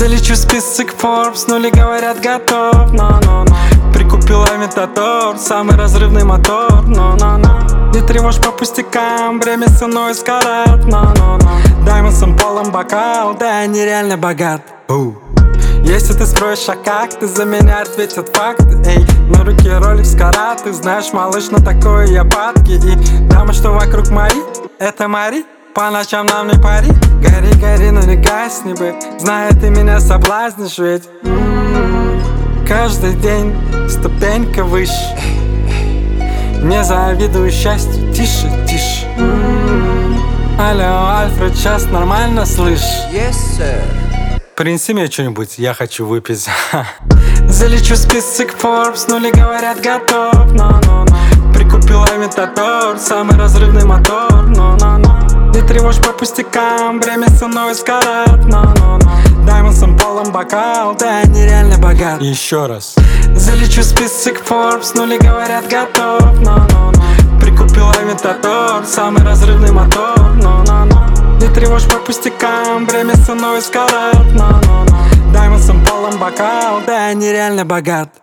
Залечу список Forbes, нули говорят готов, но прикупил Авитатор, самый разрывный мотор, не тревожь по пустякам, время со мной скорат, Даймондсом полон бокал, да я нереально богат. Если ты строишь шаг, как ты за меня ответят факты. Эй, на руке Rolex Карат, ты знаешь, малыш, на такое я падки. И дамы, что вокруг мои, это Мари, по ночам нам не пари. Гори, гори, но не гасни бы, зная, ты меня соблазнишь ведь. Каждый день ступенька выше, не завидую счастью, тише, тише. Алло, Альфред, сейчас нормально слышишь? Yes, sir. Принеси мне что-нибудь, я хочу выпить. Залечу список Forbes, нули говорят готов, прикупил Авитатор, самый разрывный мотор, не тревожь по пустякам, время со мной скорат, Даймондсом полон бокал, да я нереально богат. Еще раз. Залечу список Forbes, нули говорят готов, прикупил Авитатор, самый разрывный мотор, не тревожь по пустякам, время со мной скорат, Даймондсом полон бокал, да я нереально богат.